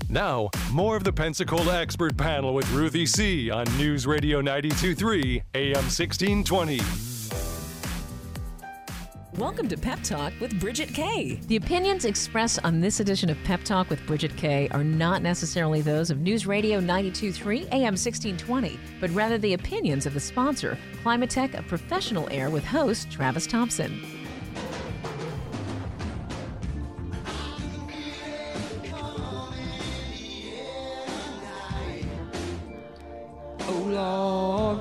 Now, more of the Pensacola Expert Panel with Ruthie C. on News Radio 92.3 AM 1620. Welcome to Pep Talk with Bridget Kay. The opinions expressed on this edition of Pep Talk with Bridget Kay are not necessarily those of News Radio 92.3 AM 1620, but rather the opinions of the sponsor, Climatech, a professional air with host Travis Thompson. Oh, Lord.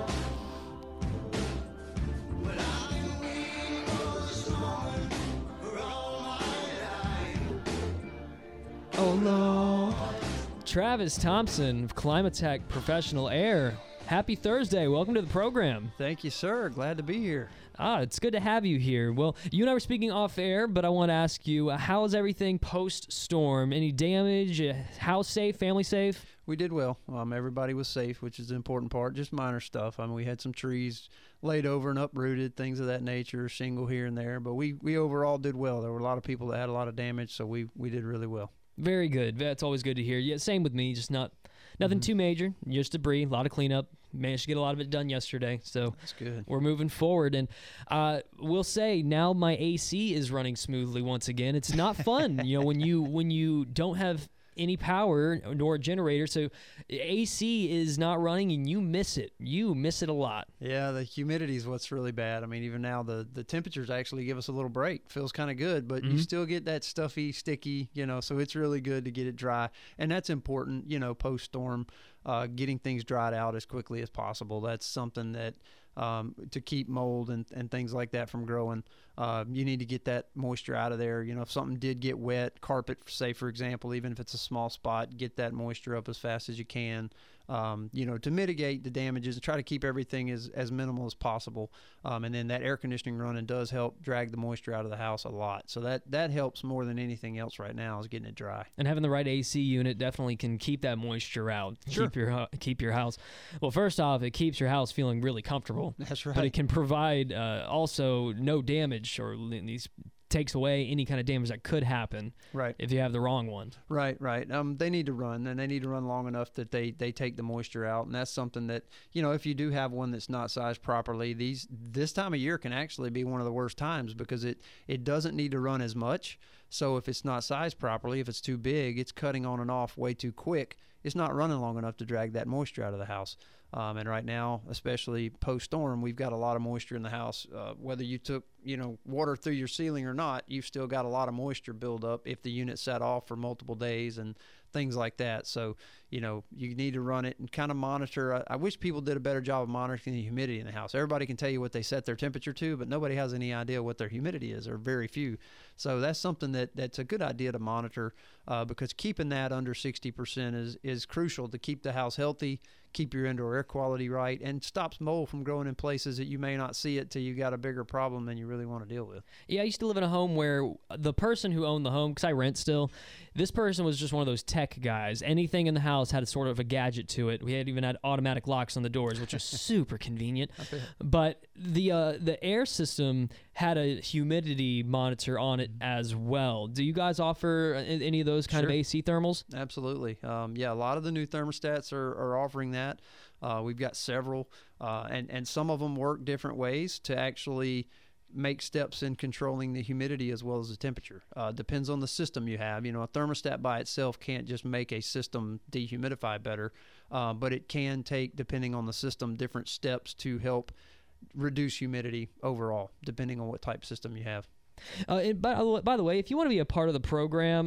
Oh, Lord. Travis Thompson of Climatech Professional Air. Happy Thursday. Welcome to the program. Thank you, sir. Glad to be here. It's good to have you here. Well, you and I were speaking off air, but I want to ask you, how's everything post-storm? Any damage? House safe? Family safe? We did well. Everybody was safe, which is the important part. Just minor stuff. We had some trees laid over and uprooted, things of that nature, shingle here and there. But we overall did well. There were a lot of people that had a lot of damage, so we did really well. Very good. That's always good to hear. Yeah, same with me. Just nothing too major. Just debris, a lot of cleanup. Managed to get a lot of it done yesterday, so that's good. We're moving forward, and we'll say now my AC is running smoothly once again. It's not fun, when you don't have any power nor a generator, so AC is not running and you miss it. You miss it a lot. Yeah, the humidity is what's really bad. Even now the temperatures actually give us a little break. Feels kind of good, but you still get that stuffy, sticky, so it's really good to get it dry, and that's important, post-storm, getting things dried out as quickly as possible. That's something that to keep mold and things like that from growing, you need to get that moisture out of there. If something did get wet, carpet, say for example, even if it's a small spot, get that moisture up as fast as you can, to mitigate the damages and try to keep everything as minimal as possible. And then that air conditioning running does help drag the moisture out of the house a lot. So that helps more than anything else right now, is getting it dry. And having the right AC unit definitely can keep that moisture out. Sure. Keep your house. Well, first off, it keeps your house feeling really comfortable. That's right. But it can provide also no damage, or at least takes away any kind of damage that could happen if you have the wrong one. Right. They need to run, and they need to run long enough that they take the moisture out, and that's something that, if you do have one that's not sized properly, this time of year can actually be one of the worst times, because it doesn't need to run as much. So if it's not sized properly, if it's too big, it's cutting on and off way too quick. It's not running long enough to drag that moisture out of the house. And right now, especially post-storm, we've got a lot of moisture in the house. Whether you took, water through your ceiling or not, you've still got a lot of moisture build up if the unit sat off for multiple days and things like that. So, you need to run it and kind of monitor. I wish people did a better job of monitoring the humidity in the house. Everybody can tell you what they set their temperature to, but nobody has any idea what their humidity is, or very few. So that's something that's a good idea to monitor, because keeping that under 60% is crucial to keep the house healthy, keep your indoor air quality right, and stops mold from growing in places that you may not see it till you got a bigger problem than you really want to deal with. Yeah, I used to live in a home where the person who owned the home, because I rent still, this person was just one of those tech guys. Anything in the house had a sort of a gadget to it. We had even had automatic locks on the doors, which was super convenient. But the air system had a humidity monitor on it as well. Do you guys offer any of those kind of AC thermals? Absolutely. A lot of the new thermostats are offering that. We've got several, and some of them work different ways to actually make steps in controlling the humidity as well as the temperature. Depends on the system you have. A thermostat by itself can't just make a system dehumidify better, but it can take, depending on the system, different steps to help reduce humidity overall, depending on what type of system you have. By the way, if you want to be a part of the program,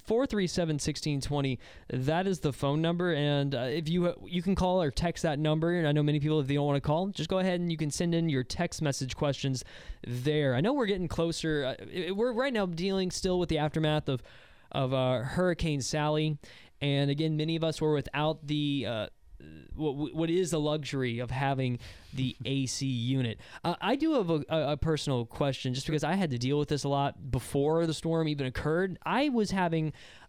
437-1620, that is the phone number, and if you can call or text that number. And I know many people, if they don't want to call, just go ahead and you can send in your text message questions there. I know we're getting closer. We're right now dealing still with the aftermath of Hurricane Sally, and again, many of us were without the what is the luxury of having the AC unit. I do have a personal question, just because I had to deal with this a lot before the storm even occurred. I was having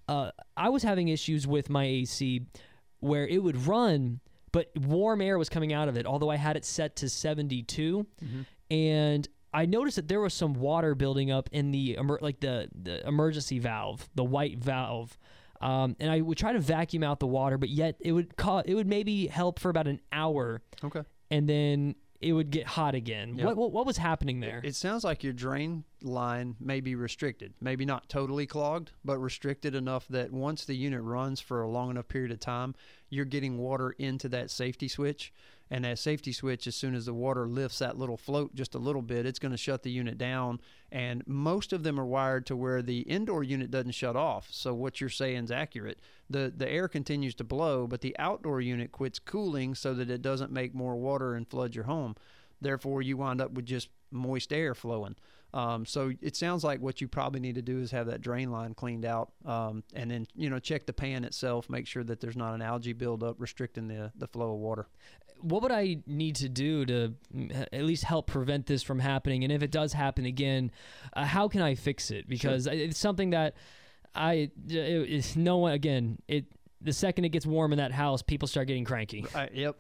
issues with my AC where it would run, but warm air was coming out of it, although I had it set to 72. And I noticed that there was some water building up in the emergency valve, the white valve. and I would try to vacuum out the water, but yet it would maybe help for about an hour. Okay. And then it would get hot again. Yep. What was happening there? It sounds like your drain line may be restricted, maybe not totally clogged, but restricted enough that once the unit runs for a long enough period of time, you're getting water into that safety switch. And that safety switch, as soon as the water lifts that little float just a little bit, it's going to shut the unit down. And most of them are wired to where the indoor unit doesn't shut off. So what you're saying is accurate. The air continues to blow, but the outdoor unit quits cooling so that it doesn't make more water and flood your home. Therefore, you wind up with just moist air flowing. So it sounds like what you probably need to do is have that drain line cleaned out, and then check the pan itself, make sure that there's not an algae buildup restricting the flow of water. What would I need to do to at least help prevent this from happening? And if it does happen again, how can I fix it? Because it's something that the second it gets warm in that house, people start getting cranky. Yep.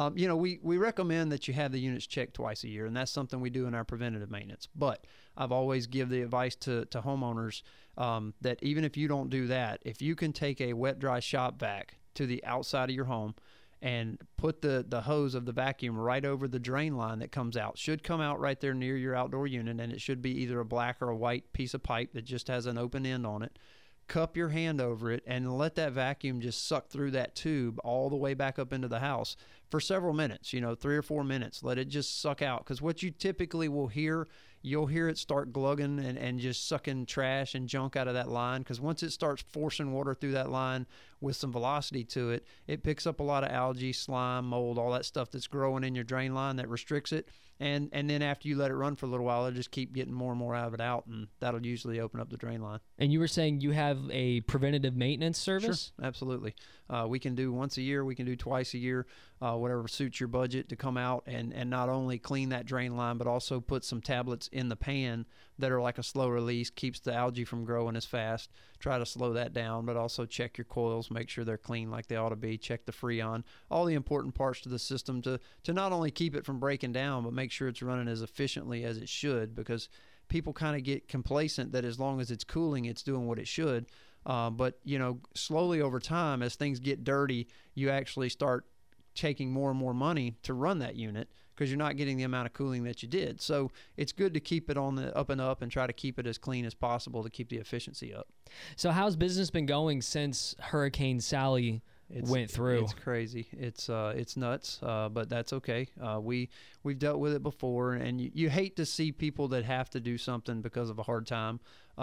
We recommend that you have the units checked twice a year, and that's something we do in our preventative maintenance. But I've always give the advice to homeowners that even if you don't do that, if you can take a wet dry shop vac to the outside of your home and put the hose of the vacuum right over the drain line that comes out, should come out right there near your outdoor unit, and it should be either a black or a white piece of pipe that just has an open end on it. Cup your hand over it and let that vacuum just suck through that tube all the way back up into the house for several minutes, 3 or 4 minutes. Let it just suck out, because what you typically will hear, you'll hear it start glugging and just sucking trash and junk out of that line, because once it starts forcing water through that line with some velocity to it, it picks up a lot of algae, slime, mold, all that stuff that's growing in your drain line that restricts it. And then after you let it run for a little while, it'll just keep getting more and more of it out, and that'll usually open up the drain line. And you were saying you have a preventative maintenance service? Sure, absolutely. We can do once a year, we can do twice a year, whatever suits your budget, to come out and not only clean that drain line, but also put some tablets in the pan that are like a slow release, keeps the algae from growing as fast. Try to slow that down, but also check your coils, make sure they're clean like they ought to be, check the Freon, all the important parts to the system to not only keep it from breaking down, but make sure it's running as efficiently as it should, because people kind of get complacent that as long as it's cooling, it's doing what it should. But slowly over time, as things get dirty, you actually start taking more and more money to run that unit, because you're not getting the amount of cooling that you did. So it's good to keep it on the up and up and try to keep it as clean as possible to keep the efficiency up. So how's business been going since Hurricane Sally went through? It's crazy. It's nuts, but that's okay. We've dealt with it before, and you hate to see people that have to do something because of a hard time.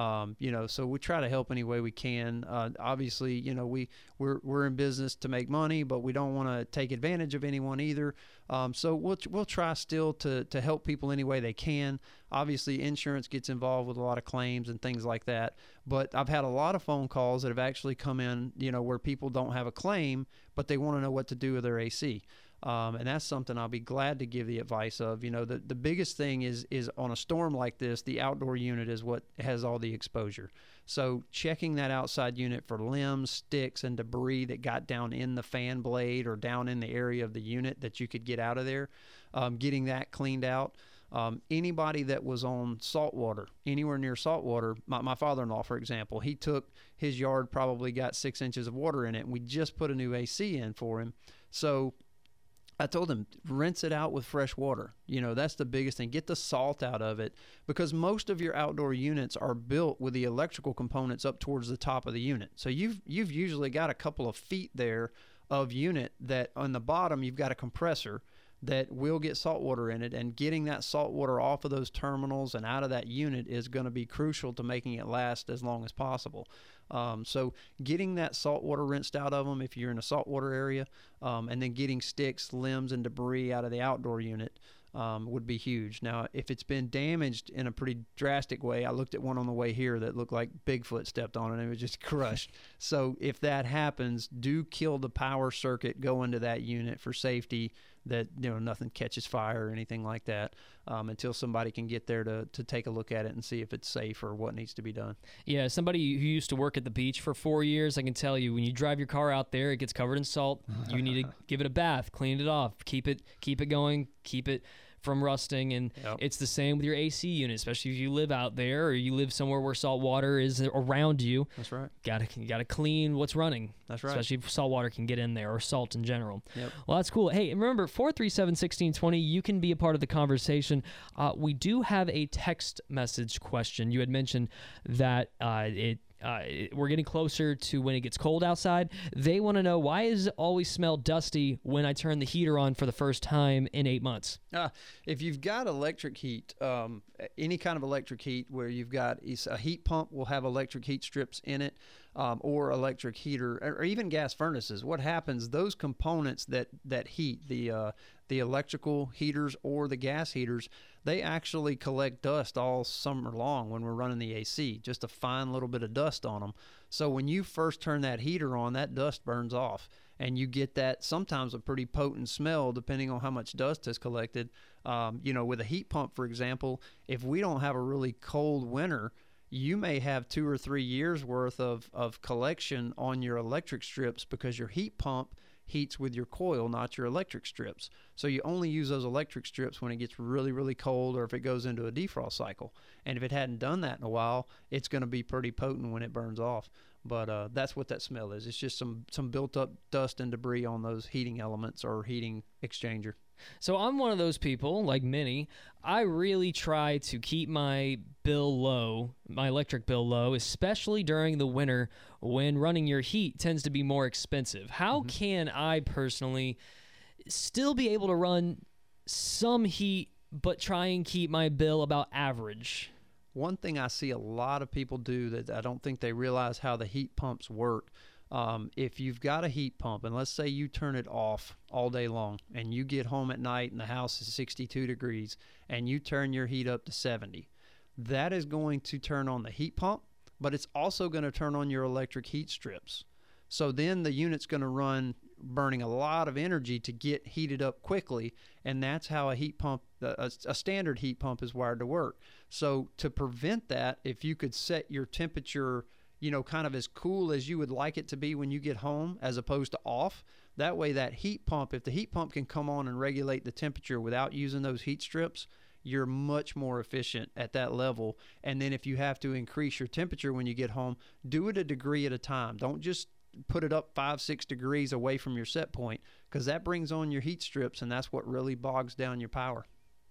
So we try to help any way we can. Obviously, we're in business to make money, but we don't want to take advantage of anyone either. So we'll try still to help people any way they can. Obviously, insurance gets involved with a lot of claims and things like that. But I've had a lot of phone calls that have actually come in, where people don't have a claim, but they want to know what to do with their AC. And that's something I'll be glad to give the advice of. The biggest thing is on a storm like this, the outdoor unit is what has all the exposure. So checking that outside unit for limbs, sticks, and debris that got down in the fan blade or down in the area of the unit that you could get out of there, getting that cleaned out. Anybody that was on salt water, anywhere near salt water, my father-in-law, for example, he took his yard, probably got 6 inches of water in it, and we just put a new AC in for him. So I told him, rinse it out with fresh water. That's the biggest thing. Get the salt out of it, because most of your outdoor units are built with the electrical components up towards the top of the unit. So you've usually got a couple of feet there of unit that on the bottom you've got a compressor that will get salt water in it, and getting that salt water off of those terminals and out of that unit is going to be crucial to making it last as long as possible. So getting that salt water rinsed out of them if you're in a saltwater area, and then getting sticks, limbs, and debris out of the outdoor unit would be huge. Now, if it's been damaged in a pretty drastic way, I looked at one on the way here that looked like Bigfoot stepped on it and it was just crushed. So if that happens, do kill the power circuit, go into that unit for safety, that nothing catches fire or anything like that, until somebody can get there to take a look at it and see if it's safe or what needs to be done. Yeah, somebody who used to work at the beach for 4 years, I can tell you, when you drive your car out there, it gets covered in salt. You need to give it a bath, clean it off, keep it going, keep it from rusting, and Yep. it's the same with your AC unit, especially if you live out there or you live somewhere where salt water is around you. That's right. You gotta clean what's running. That's right. Especially if salt water can get in there, or salt in general. Yep. Well, that's cool. Hey, and remember, 437-1620, you can be a part of the conversation. We do have a text message question. You had mentioned that we're getting closer to when it gets cold outside. They want to know, why does it always smell dusty when I turn the heater on for the first time in 8 months? If you've got electric heat, any kind of electric heat where you've got a heat pump will have electric heat strips in it, or electric heater, or even gas furnaces. What happens, those components that heat, the electrical heaters or the gas heaters, they actually collect dust all summer long when we're running the AC, just a fine little bit of dust on them. So when you first turn that heater on, that dust burns off, and you get that sometimes a pretty potent smell depending on how much dust is collected. With a heat pump, for example, if we don't have a really cold winter, you may have 2 or 3 years worth of collection on your electric strips, because your heat pump heats with your coil, not your electric strips. So you only use those electric strips when it gets really, really cold, or if it goes into a defrost cycle. And if it hadn't done that in a while, it's going to be pretty potent when it burns off. But that's what that smell is. It's just some built up dust and debris on those heating elements or heating exchanger. So I'm one of those people, like many. I really try to keep my bill low, my electric bill low, especially during the winter when running your heat tends to be more expensive. How can I personally still be able to run some heat but try and keep my bill about average? One thing I see a lot of people do that I don't think they realize how the heat pumps work. If you've got a heat pump, and let's say you turn it off all day long, and you get home at night and the house is 62 degrees, and you turn your heat up to 70, that is going to turn on the heat pump, but it's also going to turn on your electric heat strips. So then the unit's going to run burning a lot of energy to get heated up quickly, and that's how a heat pump, a standard heat pump, is wired to work. So to prevent that, if you could set your temperature kind of as cool as you would like it to be when you get home, as opposed to off. That way that heat pump, if the heat pump can come on and regulate the temperature without using those heat strips, you're much more efficient at that level. And then if you have to increase your temperature when you get home, do it a degree at a time. Don't just put it up 5-6 degrees away from your set point, because that brings on your heat strips, and that's what really bogs down your power.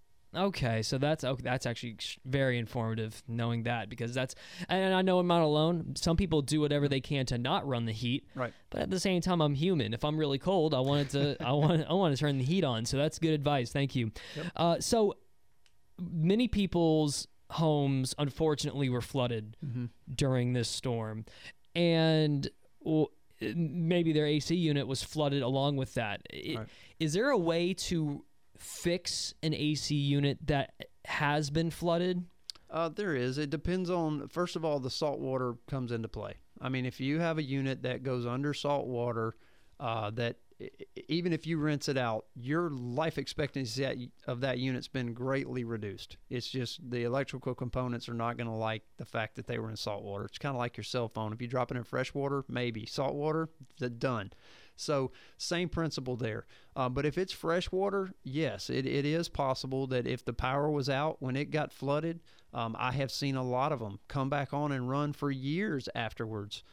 Okay, so that's actually very informative knowing that, because and I know I'm not alone. Some people do whatever they can to not run the heat. Right. But at the same time, I'm human. If I'm really cold, I want to turn the heat on. So that's good advice. Thank you. Yep. So many people's homes, unfortunately, were flooded during this storm, and maybe their AC unit was flooded along with that. Right. Is there a way to fix an AC unit that has been flooded? There is. It depends on, first of all, the salt water comes into play. I mean, if you have a unit that goes under salt water, that even if you rinse it out, your life expectancy of that unit's been greatly reduced. It's just the electrical components are not going to like the fact that they were in salt water. It's kind of like your cell phone. If you drop it in fresh water, maybe. Salt water, done. So same principle there. But if it's fresh water, yes, it is possible that if the power was out when it got flooded, I have seen a lot of them come back on and run for years afterwards.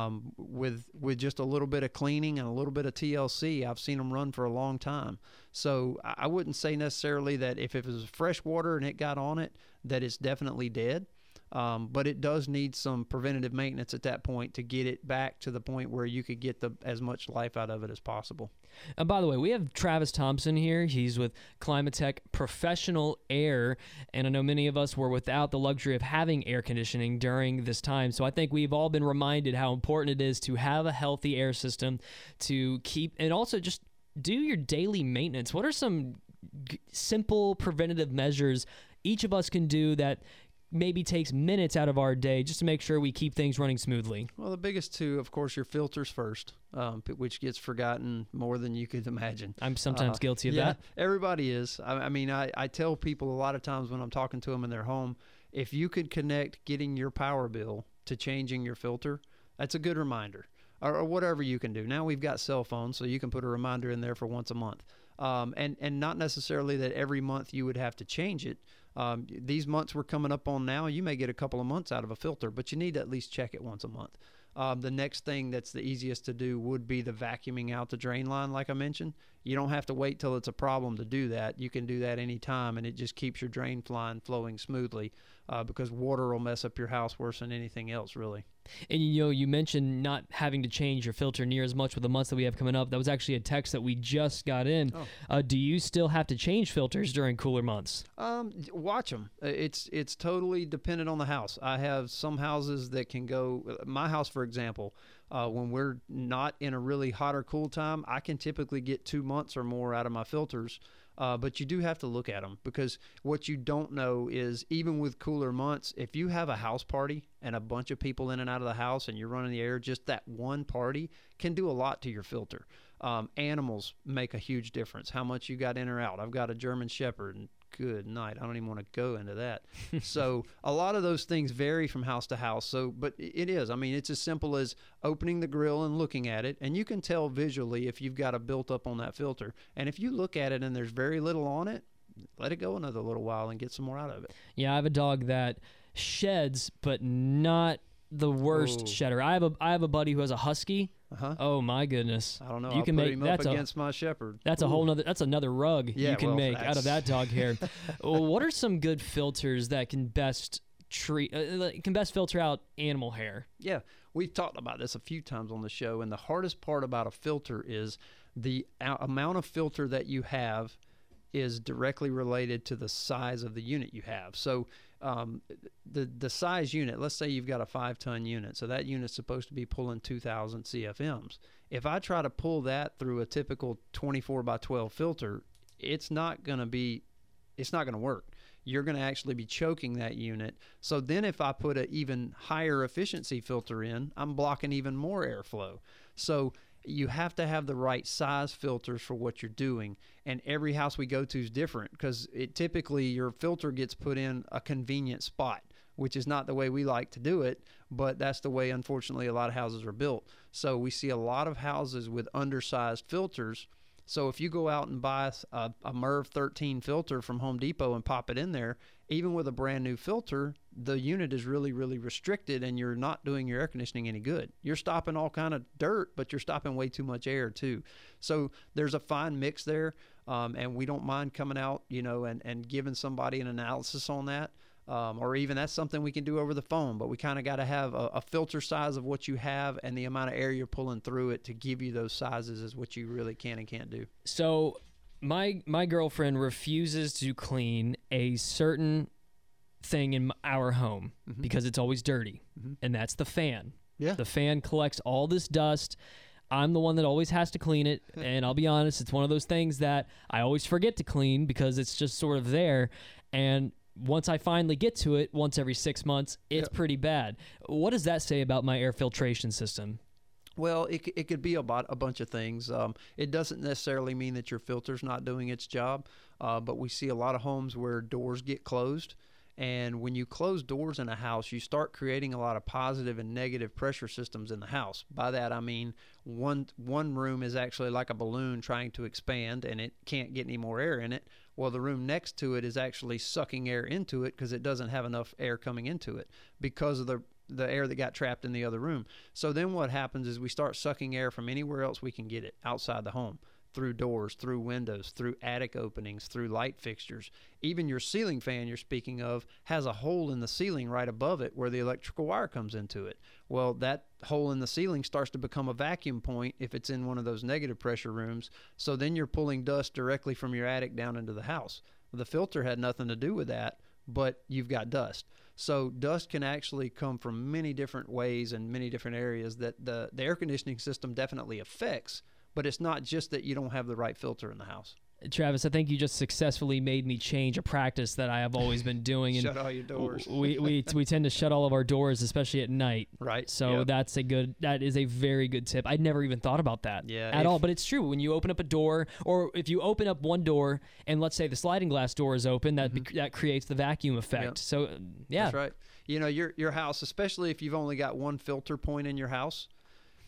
With just a little bit of cleaning and a little bit of TLC, I've seen them run for a long time. So I wouldn't say necessarily that if it was fresh water and it got on it, that it's definitely dead. But it does need some preventative maintenance at that point to get it back to the point where you could get as much life out of it as possible. And by the way, we have Travis Thompson here. He's with Climatech Professional Air, and I know many of us were without the luxury of having air conditioning during this time. So I think we've all been reminded how important it is to have a healthy air system to keep, and also just do your daily maintenance. What are some simple preventative measures each of us can do that maybe takes minutes out of our day just to make sure we keep things running smoothly? Well, the biggest two, of course, your filters first, which gets forgotten more than you could imagine. I'm sometimes guilty of that. Everybody is. I mean, I tell people a lot of times when I'm talking to them in their home, if you could connect getting your power bill to changing your filter, that's a good reminder. Or whatever you can do. Now we've got cell phones, so you can put a reminder in there for once a month. and not necessarily that every month you would have to change it. These months we're coming up on now, you may get a couple of months out of a filter, but you need to at least check it once a month. The next thing that's the easiest to do would be the vacuuming out the drain line, like I mentioned. You don't have to wait till it's a problem to do that. You can do that anytime, and it just keeps your drain line flowing smoothly because water will mess up your house worse than anything else, really. And you mentioned not having to change your filter near as much with the months that we have coming up. That was actually a text that we just got in. Do you still have to change filters during cooler months? Watch them. It's totally dependent on the house. I have some houses that can go. My house, for example, when we're not in a really hot or cool time, I can typically get 2 months or more out of my filters. But you do have to look at them, because what you don't know is, even with cooler months, if you have a house party and a bunch of people in and out of the house and you're running the air, just that one party can do a lot to your filter. Animals make a huge difference, how much you got in or out. I've got a German Shepherd, and good night, I don't even want to go into that. So a lot of those things vary from house to house. So, but it is, I mean, it's as simple as opening the grill and looking at it, and you can tell visually if you've got a built up on that filter. And if you look at it and there's very little on it, let it go another little while and get some more out of it. Yeah, I have a dog that sheds, but not the worst shedder. I have a buddy who has a husky. Oh my goodness! I don't know. You can put make him up against my Shepherd. That's a whole nother. That's another rug you can make that's... out of that dog hair. What are some good filters that can best filter out animal hair? Yeah, we've talked about this a few times on the show, and the hardest part about a filter is the amount of filter that you have is directly related to the size of the unit you have. So the size unit, let's say you've got a 5-ton unit, so that unit's supposed to be pulling 2,000 CFMs. If I try to pull that through a typical 24 by 12 filter, it's not going to work. You're going to actually be choking that unit. So then if I put an even higher efficiency filter in, I'm blocking even more airflow. So you have to have the right size filters for what you're doing, and every house we go to is different, because typically your filter gets put in a convenient spot, which is not the way we like to do it, but that's the way, unfortunately, a lot of houses are built. So we see a lot of houses with undersized filters. So if you go out and buy a MERV 13 filter from Home Depot and pop it in there, even with a brand new filter, the unit is really, really restricted, and you're not doing your air conditioning any good. You're stopping all kind of dirt, but you're stopping way too much air too. So there's a fine mix there, and we don't mind coming out, and giving somebody an analysis on that. Or even that's something we can do over the phone, but we kind of got to have a filter size of what you have, and the amount of air you're pulling through it to give you those sizes is what you really can and can't do. So my girlfriend refuses to clean a certain thing in our home because it's always dirty, and that's the fan. Yeah. The fan collects all this dust. I'm the one that always has to clean it, and I'll be honest, it's one of those things that I always forget to clean because it's just sort of there, and once I finally get to it, once every 6 months, it's pretty bad. What does that say about my air filtration system? Well, it could be about a bunch of things. It doesn't necessarily mean that your filter's not doing its job, but we see a lot of homes where doors get closed. And when you close doors in a house, you start creating a lot of positive and negative pressure systems in the house. By that, I mean one room is actually like a balloon trying to expand, and it can't get any more air in it. Well, the room next to it is actually sucking air into it because it doesn't have enough air coming into it because of the air that got trapped in the other room. So then what happens is we start sucking air from anywhere else we can get it outside the home, through doors, through windows, through attic openings, through light fixtures. Even your ceiling fan you're speaking of has a hole in the ceiling right above it where the electrical wire comes into it. Well, that hole in the ceiling starts to become a vacuum point if it's in one of those negative pressure rooms. So then you're pulling dust directly from your attic down into the house. The filter had nothing to do with that, but you've got dust. So dust can actually come from many different ways and many different areas that the air conditioning system definitely affects. But it's not just that you don't have the right filter in the house. Travis, I think you just successfully made me change a practice that I have always been doing. And shut all your doors. we tend to shut all of our doors, especially at night. Right. So that is a very good tip. I'd never even thought about that at all. But it's true. When you open up a door, or if you open up one door and let's say the sliding glass door is open, that creates the vacuum effect. Yep. So, yeah. That's right. Your house, especially if you've only got one filter point in your house,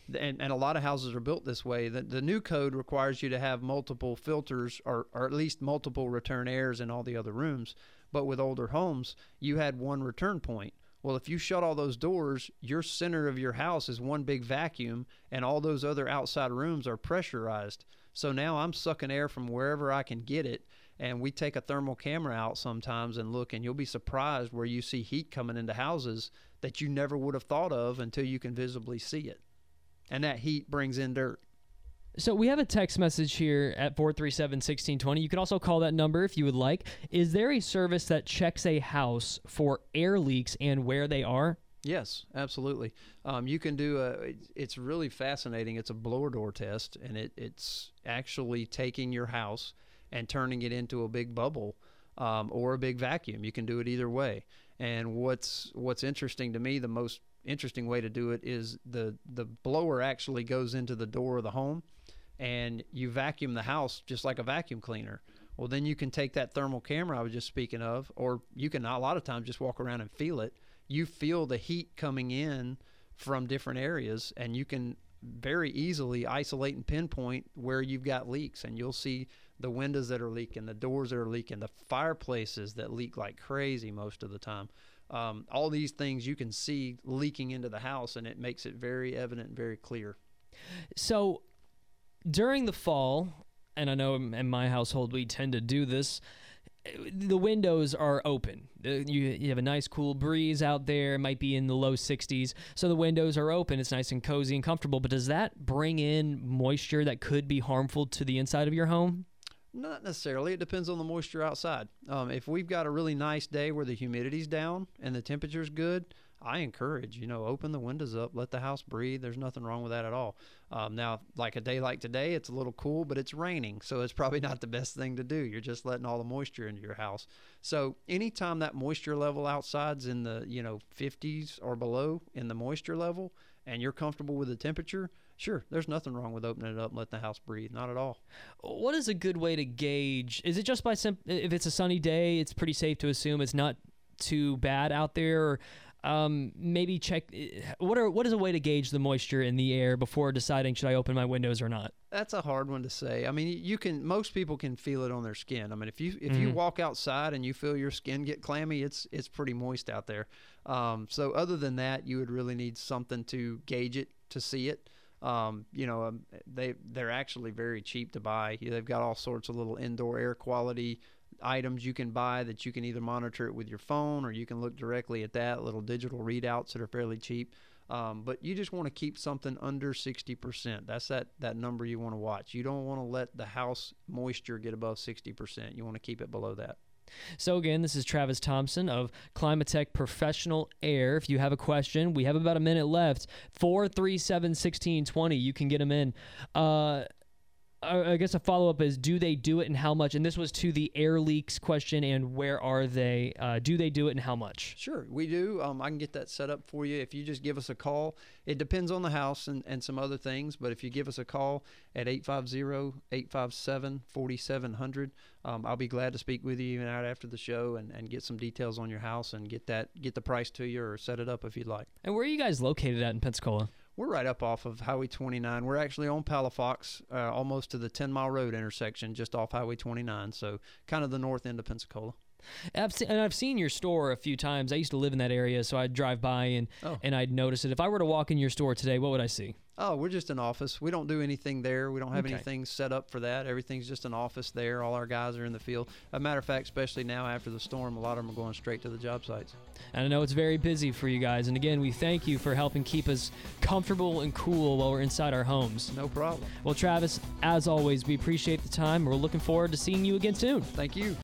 and a lot of houses are built this way. The new code requires you to have multiple filters or at least multiple return airs in all the other rooms. But with older homes, you had one return point. Well, if you shut all those doors, your center of your house is one big vacuum, and all those other outside rooms are pressurized. So now I'm sucking air from wherever I can get it, and we take a thermal camera out sometimes and look, and you'll be surprised where you see heat coming into houses that you never would have thought of until you can visibly see it. And that heat brings in dirt. So we have a text message here at 437-1620. You can also call that number if you would like. Is there a service that checks a house for air leaks and where they are? Yes, absolutely. You can do it's really fascinating. It's a blower door test, and it's actually taking your house and turning it into a big bubble or a big vacuum. You can do it either way. And what's interesting to me, the most interesting way to do it is the blower actually goes into the door of the home, and you vacuum the house just like a vacuum cleaner. Well, then you can take that thermal camera I was just speaking of, or you can a lot of times just walk around and feel it. You feel the heat coming in from different areas, and you can very easily isolate and pinpoint where you've got leaks, and you'll see the windows that are leaking, the doors that are leaking, the fireplaces that leak like crazy most of the time. All these things you can see leaking into the house, and it makes it very evident and very clear. So during the fall, and I know in my household we tend to do this, the windows are open. You have a nice cool breeze out there. It might be in the low 60s. So the windows are open. It's nice and cozy and comfortable. But does that bring in moisture that could be harmful to the inside of your home? Not necessarily. It depends on the moisture outside. If we've got a really nice day where the humidity's down and the temperature's good, I encourage, open the windows up, let the house breathe. There's nothing wrong with that at all. Now, like a day like today, it's a little cool, but it's raining, so it's probably not the best thing to do. You're just letting all the moisture into your house. So anytime that moisture level outside's in the 50s or below in the moisture level, and you're comfortable with the temperature, sure, there's nothing wrong with opening it up and letting the house breathe. Not at all. What is a good way to gauge? Is it just by if it's a sunny day, it's pretty safe to assume it's not too bad out there? Or maybe check what is a way to gauge the moisture in the air before deciding should I open my windows or not? That's a hard one to say. I mean, most people can feel it on their skin. I mean, if you walk outside and you feel your skin get clammy, it's pretty moist out there. So other than that, you would really need something to gauge it, to see it. They're actually very cheap to buy. They've got all sorts of little indoor air quality items you can buy that you can either monitor it with your phone, or you can look directly at that, little digital readouts that are fairly cheap. But you just want to keep something under 60%. That's that number you want to watch. You don't want to let the house moisture get above 60%. You want to keep it below that. So again, this is Travis Thompson of Climatech Professional Air. If you have a question, we have about a minute left. 437-1620. You can get them in. I guess a follow-up is, do they do it and how much? And this was to the air leaks question and where are they? Do they do it and how much? Sure, we do. I can get that set up for you if you just give us a call. It depends on the house and some other things, but if you give us a call at 850-857-4700, I'll be glad to speak with you even out after the show and get some details on your house and get the price to you or set it up if you'd like. And where are you guys located at in Pensacola? We're right up off of Highway 29. We're actually on Palafox, almost to the 10 Mile Road intersection, just off Highway 29, so kind of the north end of Pensacola. I've seen your store a few times. I used to live in that area, so I'd drive by and I'd notice it. If I were to walk in your store today, what would I see? Oh, we're just an office. We don't do anything there. We don't have anything set up for that. Everything's just an office there. All our guys are in the field. As a matter of fact, especially now after the storm, a lot of them are going straight to the job sites. And I know it's very busy for you guys. And again, we thank you for helping keep us comfortable and cool while we're inside our homes. No problem. Well, Travis, as always, we appreciate the time. We're looking forward to seeing you again soon. Thank you.